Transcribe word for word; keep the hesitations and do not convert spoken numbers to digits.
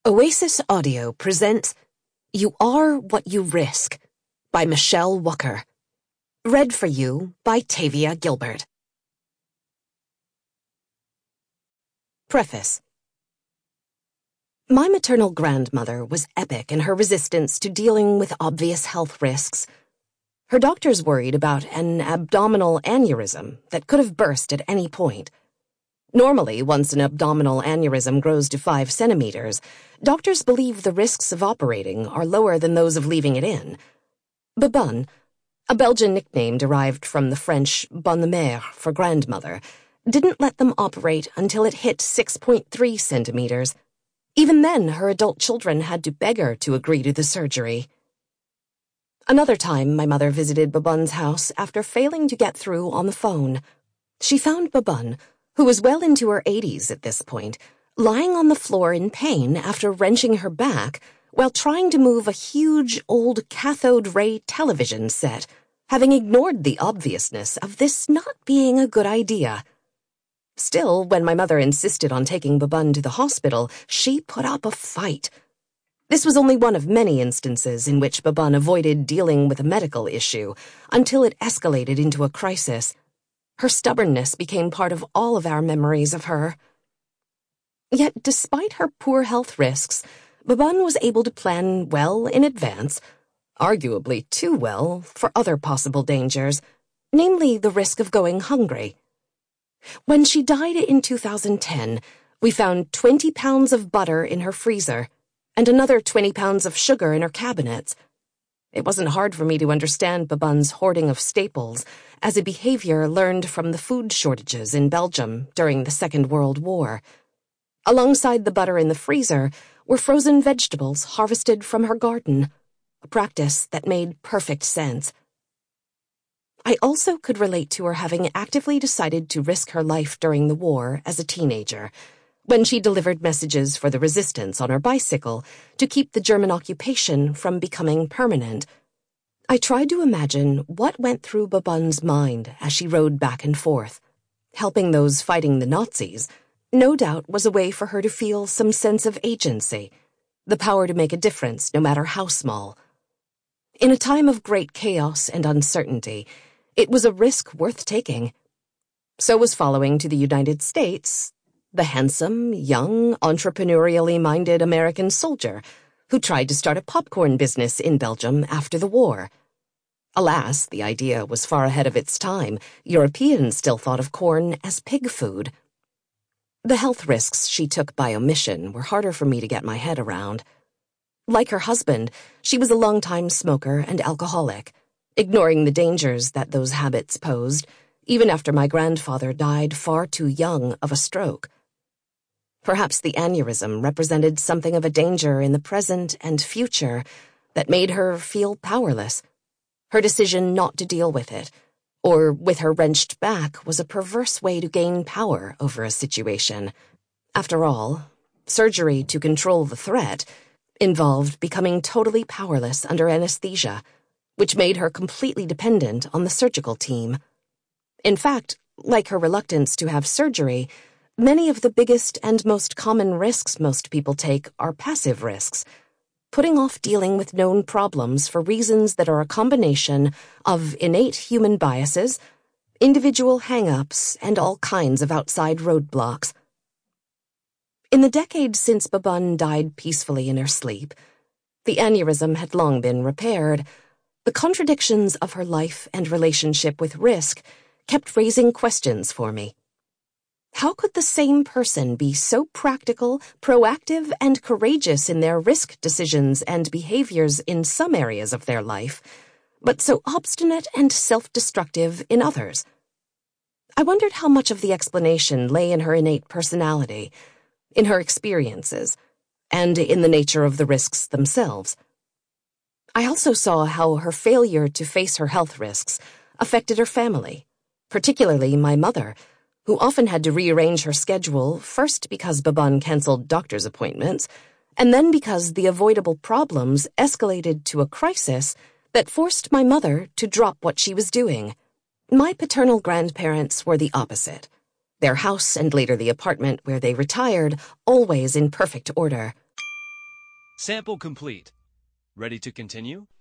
Oasis Audio presents You Are What You Risk by Michelle Walker. Read for you by Tavia Gilbert. Preface. My maternal grandmother was epic in her resistance to dealing with obvious health risks. Her doctors worried about an abdominal aneurysm that could have burst at any point. Normally, once an abdominal aneurysm grows to five centimeters, doctors believe the risks of operating are lower than those of leaving it in. Babun, a Belgian nickname derived from the French bonne mère for grandmother, didn't let them operate until it hit six point three centimeters. Even then, her adult children had to beg her to agree to the surgery. Another time, my mother visited Babun's house after failing to get through on the phone. She found Babun, who was well into her eighties at this point, lying on the floor in pain after wrenching her back while trying to move a huge old cathode ray television set, having ignored the obviousness of this not being a good idea. Still, when my mother insisted on taking Babun to the hospital, she put up a fight. This was only one of many instances in which Babun avoided dealing with a medical issue until it escalated into a crisis. Her stubbornness became part of all of our memories of her. Yet, despite her poor health risks, Babun was able to plan well in advance, arguably too well, for other possible dangers, namely the risk of going hungry. When she died in two thousand ten, we found twenty pounds of butter in her freezer and another twenty pounds of sugar in her cabinets. It wasn't hard for me to understand Babun's hoarding of staples as a behavior learned from the food shortages in Belgium during the Second World War. Alongside the butter in the freezer were frozen vegetables harvested from her garden, a practice that made perfect sense. I also could relate to her having actively decided to risk her life during the war as a teenager, when she delivered messages for the resistance on her bicycle to keep the German occupation from becoming permanent. I tried to imagine what went through Babun's mind as she rode back and forth. Helping those fighting the Nazis, no doubt, was a way for her to feel some sense of agency, the power to make a difference no matter how small. In a time of great chaos and uncertainty, it was a risk worth taking. So was following to the United States the handsome, young, entrepreneurially minded American soldier who tried to start a popcorn business in Belgium after the war. Alas, the idea was far ahead of its time. Europeans still thought of corn as pig food. The health risks she took by omission were harder for me to get my head around. Like her husband, she was a longtime smoker and alcoholic, ignoring the dangers that those habits posed, even after my grandfather died far too young of a stroke. Perhaps the aneurysm represented something of a danger in the present and future that made her feel powerless. Her decision not to deal with it, or with her wrenched back, was a perverse way to gain power over a situation. After all, surgery to control the threat involved becoming totally powerless under anesthesia, which made her completely dependent on the surgical team. In fact, like her reluctance to have surgery, many of the biggest and most common risks most people take are passive risks, putting off dealing with known problems for reasons that are a combination of innate human biases, individual hang-ups, and all kinds of outside roadblocks. In the decades since Babun died peacefully in her sleep, the aneurysm had long been repaired. The contradictions of her life and relationship with risk kept raising questions for me. How could the same person be so practical, proactive, and courageous in their risk decisions and behaviors in some areas of their life, but so obstinate and self-destructive in others? I wondered how much of the explanation lay in her innate personality, in her experiences, and in the nature of the risks themselves. I also saw how her failure to face her health risks affected her family, particularly my mother, who often had to rearrange her schedule, first because Babun canceled doctor's appointments, and then because the avoidable problems escalated to a crisis that forced my mother to drop what she was doing. My paternal grandparents were the opposite. Their house and later the apartment where they retired, always in perfect order. Sample complete. Ready to continue?